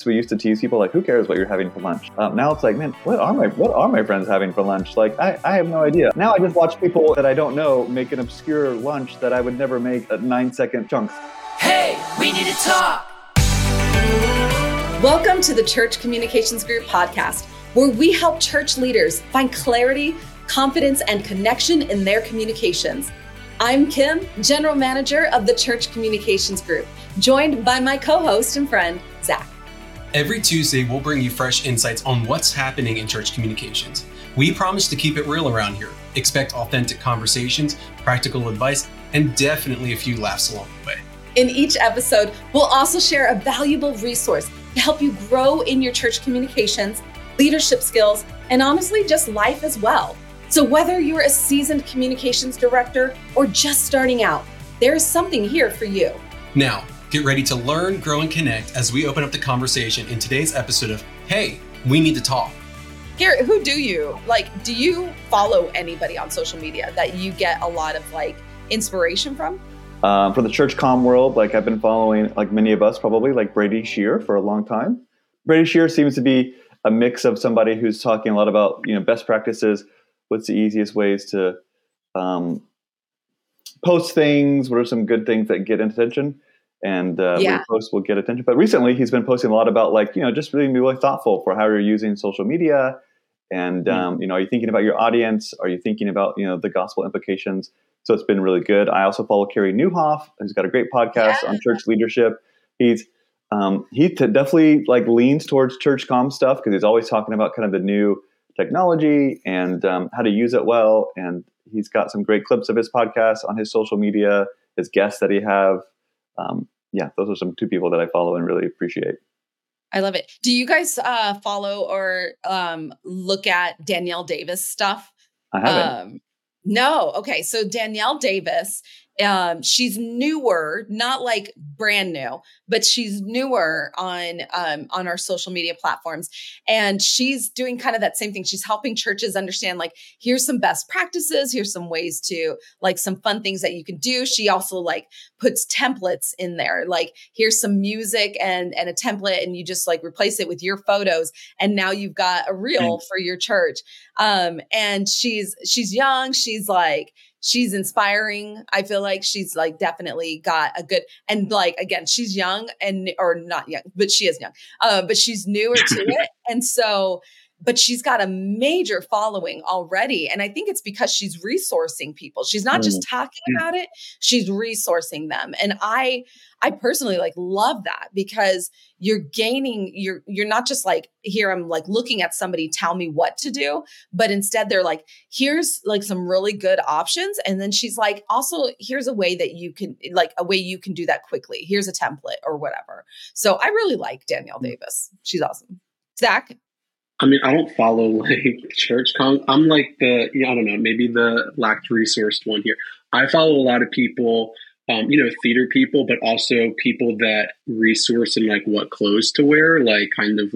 we used to tease people like, who cares what you're having for lunch? Now it's like, man, what are my friends having for lunch? Like, I have no idea. Now I just watch people that I don't know make an obscure lunch that I would never make at 9-second chunks. Hey, we need to talk. Welcome to the Church Communications Group podcast, where we help church leaders find clarity, confidence, and connection in their communications. I'm Kim, General Manager of the Church Communications Group, joined by my co-host and friend, Zach. Every Tuesday, we'll bring you fresh insights on what's happening in church communications. We promise to keep it real around here. Expect authentic conversations, practical advice, and definitely a few laughs along the way. In each episode, we'll also share a valuable resource to help you grow in your church communications, leadership skills, and honestly, just life as well. So whether you're a seasoned communications director or just starting out, there is something here for you. Now, get ready to learn, grow, and connect as we open up the conversation in today's episode of Hey, We Need to Talk. Garrett, who do you follow anybody on social media that you get a lot of inspiration from? For the church comm world, I've been following, like many of us probably, like Brady Shear for a long time. Brady Shear seems to be a mix of somebody who's talking a lot about, best practices. What's the easiest ways to post things? What are some good things that get attention? And repost will get attention. But recently he's been posting a lot about just really be really thoughtful for how you're using social media. And, are you thinking about your audience? Are you thinking about, the gospel implications? So it's been really good. I also follow Carey Nieuwhof, who's got a great podcast on church leadership. He definitely leans towards church comm stuff because he's always talking about kind of the new technology and how to use it well. And he's got some great clips of his podcast on his social media, his guests that he have. Those are some two people that I follow and really appreciate. I love it. Do you guys follow or look at Danielle Davis stuff? I haven't. No. Okay. So Danielle Davis, she's newer, not brand new, but she's newer on our social media platforms. And she's doing kind of that same thing. She's helping churches understand, here's some best practices. Here's some ways to some fun things that you can do. She also puts templates in there. Here's some music and a template, and you just replace it with your photos. And now you've got a reel for your church. And she's young. She's inspiring. I feel like she's definitely got a good, and again, she's young or not young, but she is young. But she's newer to it. And so, but she's got a major following already. And I think it's because she's resourcing people. She's not just talking about it, she's resourcing them. And I personally love that because you're gaining, you're not just here, I'm looking at somebody tell me what to do, but instead they're here's some really good options. And then she's also, here's a way that you can, a way you can do that quickly. Here's a template or whatever. So I really like Danielle Davis. She's awesome. Zach? I mean, I don't follow church comm. I'm I don't know, maybe the lacked resourced one here. I follow a lot of people, theater people, but also people that resource in what clothes to wear, kind of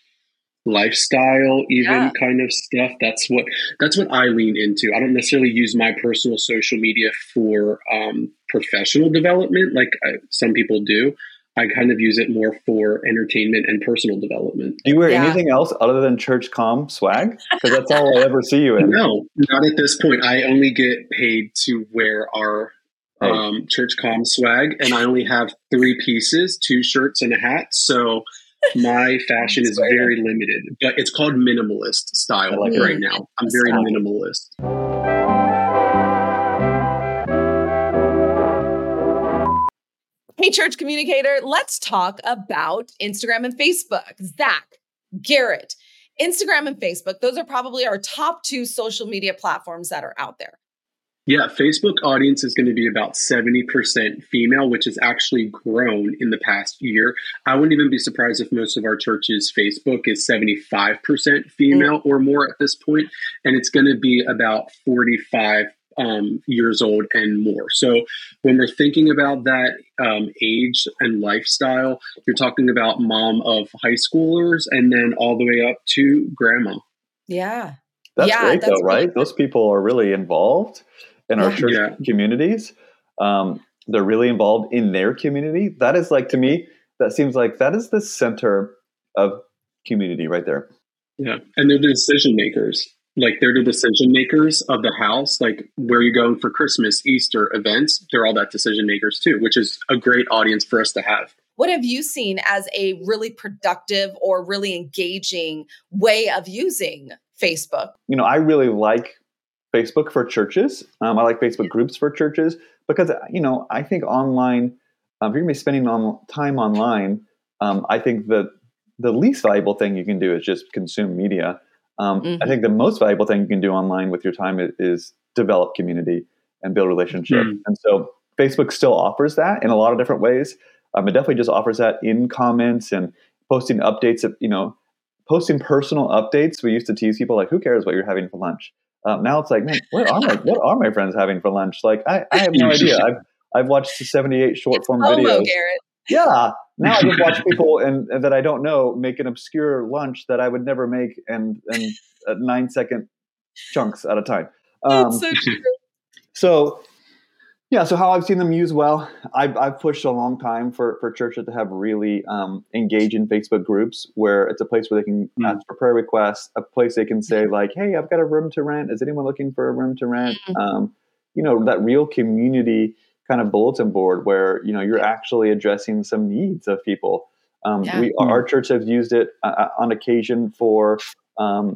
lifestyle, even kind of stuff. That's what I lean into. I don't necessarily use my personal social media for professional development some people do. I kind of use it more for entertainment and personal development. Do you wear anything else other than church comm swag? Because that's all I ever see you in. No, not at this point. I only get paid to wear our church comm swag, and I only have 3 pieces, 2 shirts and a hat. So my fashion is very limited, but it's called minimalist style right now. I'm very minimalist. Hey, church communicator, let's talk about Instagram and Facebook. Zach, Garrett, Instagram and Facebook, those are probably our top 2 social media platforms that are out there. Yeah, Facebook audience is going to be about 70% female, which has actually grown in the past year. I wouldn't even be surprised if most of our churches' Facebook is 75% female or more at this point, and it's going to be about 45 years old and more. So when we're thinking about that age and lifestyle, you're talking about mom of high schoolers and then all the way up to grandma. Yeah. That's great though, right? Those people are really involved in our church communities. They're really involved in their community. That is to me, that seems that is the center of community right there. Yeah. And they're the decision makers. Like they're the decision makers of the house, like where you're going for Christmas, Easter events. They're all that decision makers too, which is a great audience for us to have. What have you seen as a really productive or really engaging way of using Facebook? I really like Facebook for churches. I like Facebook groups for churches because, I think online, if you're going to be spending time online, I think that the least valuable thing you can do is just consume media. I think the most valuable thing you can do online with your time is develop community and build relationships. And so Facebook still offers that in a lot of different ways. It definitely just offers that in comments and posting updates of, posting personal updates. We used to tease people like, who cares what you're having for lunch? Now it's like, man, what are my friends having for lunch? Like, I have no idea. I've watched 78 short form videos. Garrett. Yeah. Now I just watch people and that I don't know make an obscure lunch that I would never make and 9-second chunks at a time. That's so true. So how I've seen them used well, I've pushed a long time for churches to have really engage in Facebook groups where it's a place where they can ask for prayer requests, a place they can say like, hey, I've got a room to rent. Is anyone looking for a room to rent? That real community kind of bulletin board where, you're actually addressing some needs of people. Our church has used it on occasion for, a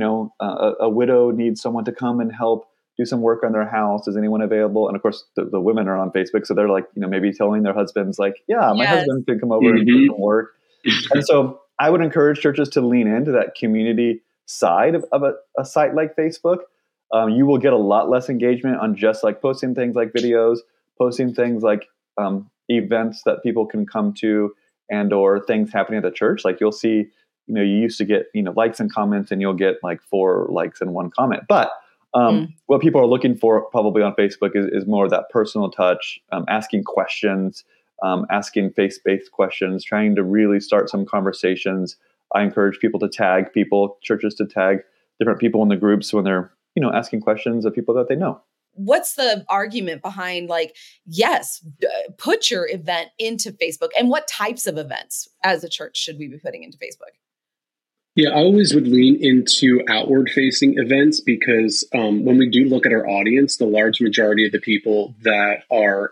widow needs someone to come and help do some work on their house. Is anyone available? And of course, the women are on Facebook. So they're like, maybe telling their husbands like, my husband can come over and do some work. And so I would encourage churches to lean into that community side of a site like Facebook. You will get a lot less engagement on just like posting things like videos, posting things like events that people can come to and or things happening at the church. Like you'll see, you used to get, likes and comments and you'll get like 4 likes and 1 comment. But what people are looking for probably on Facebook is more of that personal touch, asking questions, asking face-based questions, trying to really start some conversations. I encourage people to tag churches to tag different people in the groups when they're, asking questions of people that they know. What's the argument behind like, yes, put your event into Facebook, and what types of events as a church should we be putting into Facebook? Yeah, I always would lean into outward facing events because when we do look at our audience, the large majority of the people that are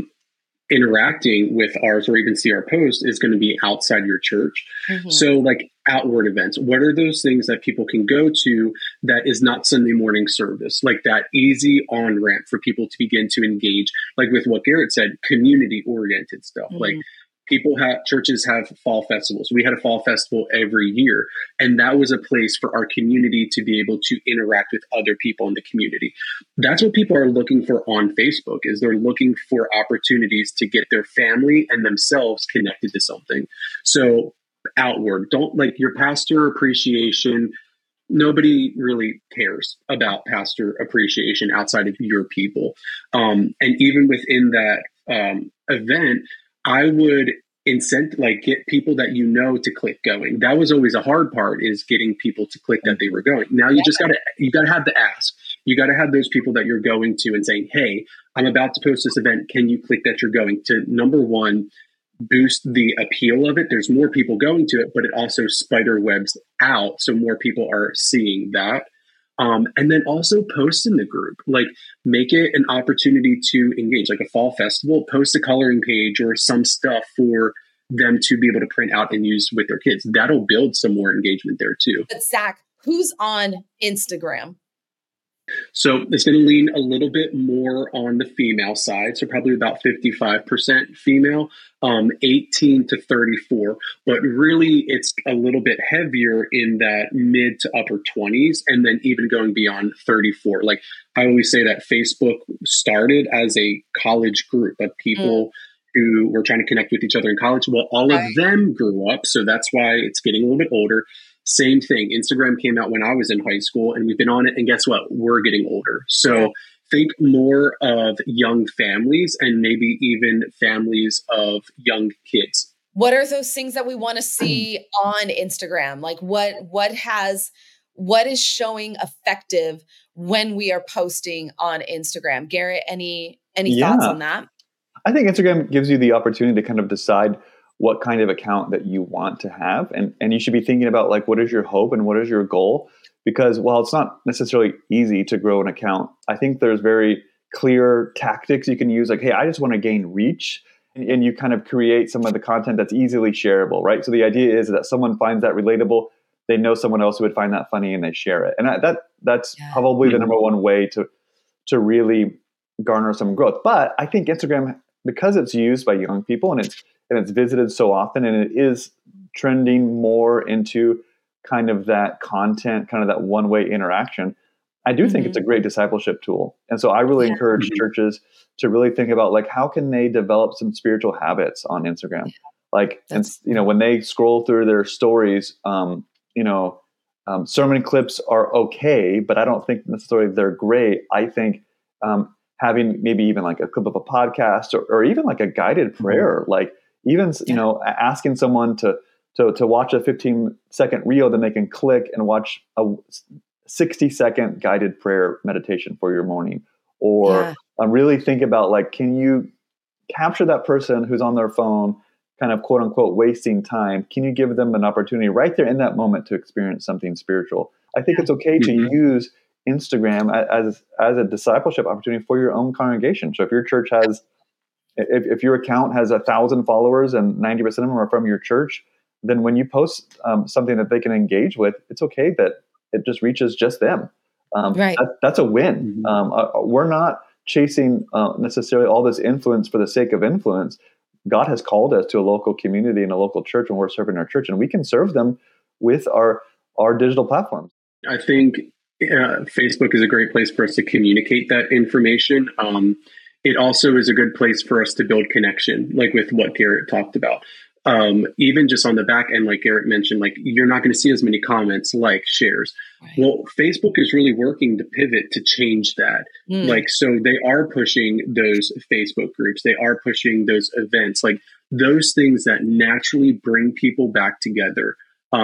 interacting with ours or even see our post is going to be outside your church. So like outward events, what are those things that people can go to that is not Sunday morning service, like that easy on ramp for people to begin to engage, like with what Garrett said, community oriented stuff. Like churches have fall festivals. We had a fall festival every year, and that was a place for our community to be able to interact with other people in the community. That's what people are looking for on Facebook, is they're looking for opportunities to get their family and themselves connected to something. So outward, don't like your pastor appreciation. Nobody really cares about pastor appreciation outside of your people. And even within that event, I would get people that to click going. That was always a hard part, is getting people to click that they were going. Now you just gotta have the ask. You gotta have those people that you're going to and saying, hey, I'm about to post this event. Can you click that you're going to? Number one, boost the appeal of it. There's more people going to it, but it also spider webs out. So more people are seeing that. And then also post in the group, like make it an opportunity to engage, like a fall festival, post a coloring page or some stuff for them to be able to print out and use with their kids. That'll build some more engagement there too. But Zach, who's on Instagram? So it's going to lean a little bit more on the female side. So probably about 55% female, 18 to 34. But really, it's a little bit heavier in that mid to upper 20s, and then even going beyond 34. Like I always say that Facebook started as a college group of people who were trying to connect with each other in college. Well, all of them grew up. So that's why it's getting a little bit older. Same thing. Instagram came out when I was in high school, and we've been on it. And guess what? We're getting older. So think more of young families and maybe even families of young kids. What are those things that we want to see on Instagram? Like what is showing effective when we are posting on Instagram? Garrett, any thoughts on that? I think Instagram gives you the opportunity to kind of decide what kind of account that you want to have. And you should be thinking about like, what is your hope and what is your goal? Because while it's not necessarily easy to grow an account, I think there's very clear tactics you can use. Like, hey, I just want to gain reach. And you kind of create some of the content that's easily shareable, right? So the idea is that someone finds that relatable, they know someone else who would find that funny, and they share it. And that's probably the number one way to really garner some growth. But I think Instagram, because it's used by young people and it's visited so often, and it is trending more into kind of that content, kind of that one-way interaction, I do think it's a great discipleship tool. And so I really encourage churches to really think about like, how can they develop some spiritual habits on Instagram? Like, and, when they scroll through their stories, sermon clips are okay, but I don't think necessarily they're great. I think having maybe even like a clip of a podcast or even like a guided prayer, like even, asking someone to watch a 15-second reel, then they can click and watch a 60-second guided prayer meditation for your morning. Or really think about like, can you capture that person who's on their phone kind of quote unquote wasting time? Can you give them an opportunity right there in that moment to experience something spiritual? I think it's okay to use Instagram as a discipleship opportunity for your own congregation. So if your church has, if your account has 1,000 followers and 90% of them are from your church, then when you post something that they can engage with, it's okay that it just reaches just them. That's a win. We're not chasing necessarily all this influence for the sake of influence. God has called us to a local community and a local church when we're serving our church, and we can serve them with our digital platforms. I think Facebook is a great place for us to communicate that information. It also is a good place for us to build connection, like with what Garrett talked about. Even just on the back end, like Garrett mentioned, like you're not going to see as many comments, like shares. Right. Well, Facebook is really working to pivot to change that. Like, so they are pushing those Facebook groups. They are pushing those events, like those things that naturally bring people back together.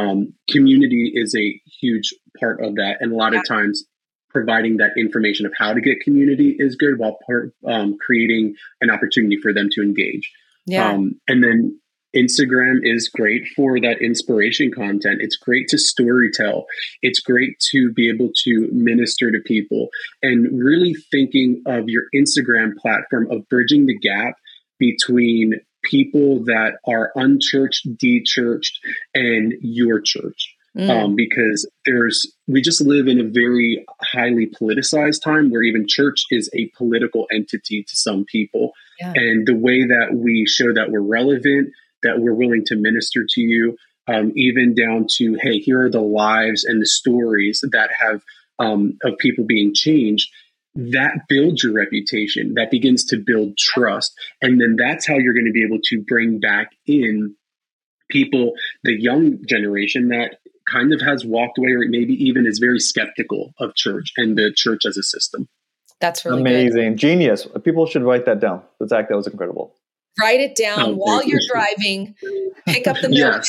Community is a huge part of that. And a lot of times providing that information of how to get community is good while creating an opportunity for them to engage. And then Instagram is great for that inspiration content. It's great to storytell. It's great to be able to minister to people, and really thinking of your Instagram platform of bridging the gap between people that are unchurched, de-churched, and your church. Because we just live in a very highly politicized time where even church is a political entity to some people. And the way that we show that we're relevant, that we're willing to minister to you, even down to, hey, here are the lives and the stories that have of people being changed, that builds your reputation. That begins to build trust. And then that's how you're going to be able to bring back in people, the young generation that kind of has walked away or maybe even is very skeptical of church and the church as a system. That's really amazing. Good. Genius. People should write that down. Zach, that was incredible. Write it down while you're driving. Pick up the notes.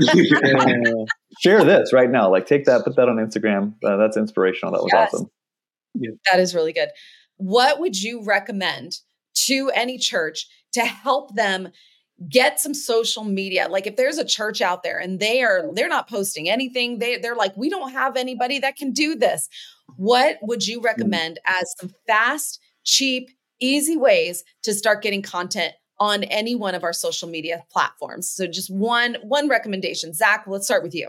Share this right now. Like take that, put that on Instagram. That's inspirational. That was awesome. Yeah. That is really good. What would you recommend to any church to help them get some social media? Like if there's a church out there and they're not posting anything, they're like, we don't have anybody that can do this. What would you recommend as some fast, cheap, easy ways to start getting content on any one of our social media platforms? So just one recommendation. Zach, let's start with you.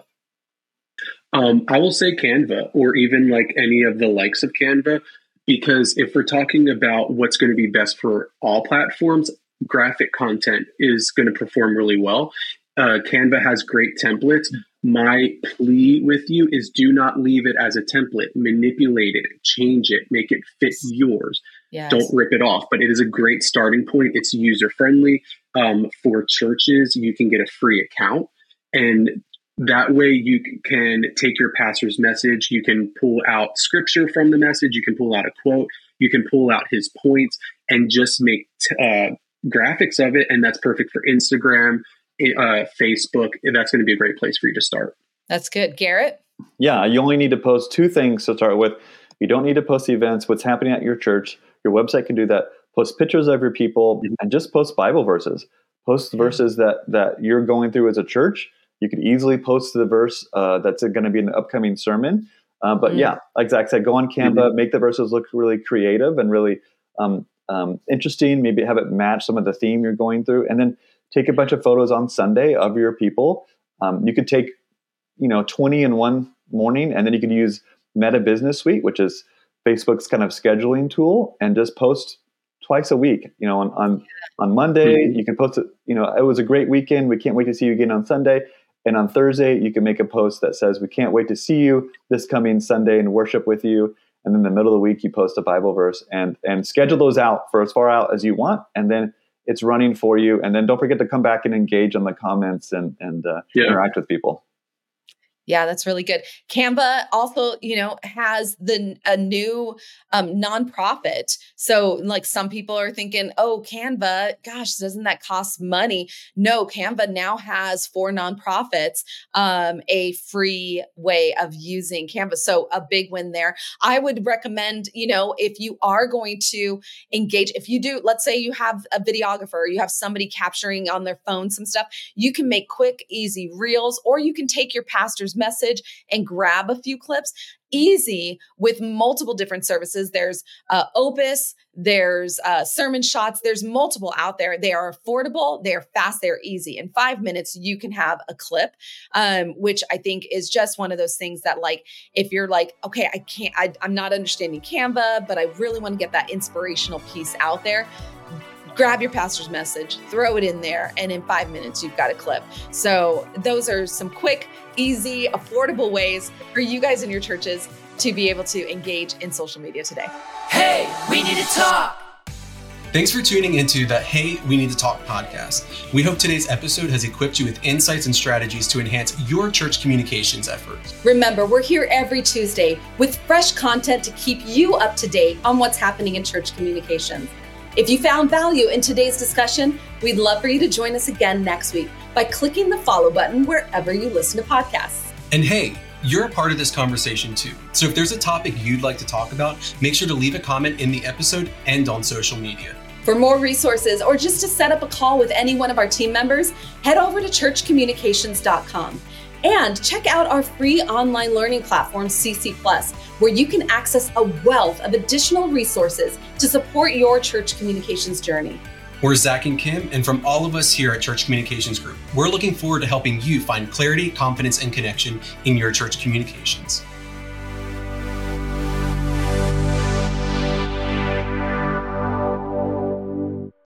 I will say Canva, or even like any of the likes of Canva, because if we're talking about what's going to be best for all platforms, graphic content is going to perform really well. Canva has great templates. My plea with you is do not leave it as a template. Manipulate it, change it, make it fit yours. Yes. Don't rip it off, but it is a great starting point. It's user-friendly. For churches, you can get a free account, and that way you can take your pastor's message. You can pull out scripture from the message. You can pull out a quote. You can pull out his points and just make graphics of it. And that's perfect for Instagram, Facebook. That's going to be a great place for you to start. That's good. Garrett? Yeah, you only need to post two things to start with. You don't need to post the events, what's happening at your church. Your website can do that. Post pictures of your people and just post Bible verses. Post the verses that you're going through as a church. You could easily post the verse that's going to be in the upcoming sermon. But yeah, like Zach said, go on Canva, make the verses look really creative and really interesting. Maybe have it match some of the theme you're going through, and then take a bunch of photos on Sunday of your people. You could take 20 in one morning, and then you could use Meta Business Suite, which is Facebook's kind of scheduling tool, and just post twice a week. On Monday, you can post it. It was a great weekend. We can't wait to see you again on Sunday. And on Thursday, you can make a post that says, we can't wait to see you this coming Sunday and worship with you. And then in the middle of the week, you post a Bible verse and schedule those out for as far out as you want. And then it's running for you. And then don't forget to come back and engage on the comments and interact with people. Yeah, that's really good. Canva also, has a new nonprofit. So like some people are thinking, oh, Canva, gosh, doesn't that cost money? No, Canva now has for nonprofits a free way of using Canva. So a big win there. I would recommend, if you are going to engage, if you do, let's say you have a videographer, you have somebody capturing on their phone some stuff, you can make quick, easy reels, or you can take your pastor's message and grab a few clips. Easy with multiple different services. There's Opus, there's Sermon Shots, there's multiple out there. They are affordable, they're fast, they're easy. In 5 minutes, you can have a clip, which I think is just one of those things that, like, if you're like, okay, I'm not understanding Canva, but I really want to get that inspirational piece out there. Grab your pastor's message, throw it in there, and in 5 minutes, you've got a clip. So those are some quick, easy, affordable ways for you guys in your churches to be able to engage in social media today. Hey, we need to talk. Thanks for tuning into the Hey, We Need to Talk podcast. We hope today's episode has equipped you with insights and strategies to enhance your church communications efforts. Remember, we're here every Tuesday with fresh content to keep you up to date on what's happening in church communications. If you found value in today's discussion, we'd love for you to join us again next week by clicking the follow button wherever you listen to podcasts. And hey, you're a part of this conversation too. So if there's a topic you'd like to talk about, make sure to leave a comment in the episode and on social media. For more resources or just to set up a call with any one of our team members, head over to churchcommunications.com. And check out our free online learning platform, CC+, where you can access a wealth of additional resources to support your church communications journey. We're Zach and Kim, and from all of us here at Church Communications Group, we're looking forward to helping you find clarity, confidence, and connection in your church communications.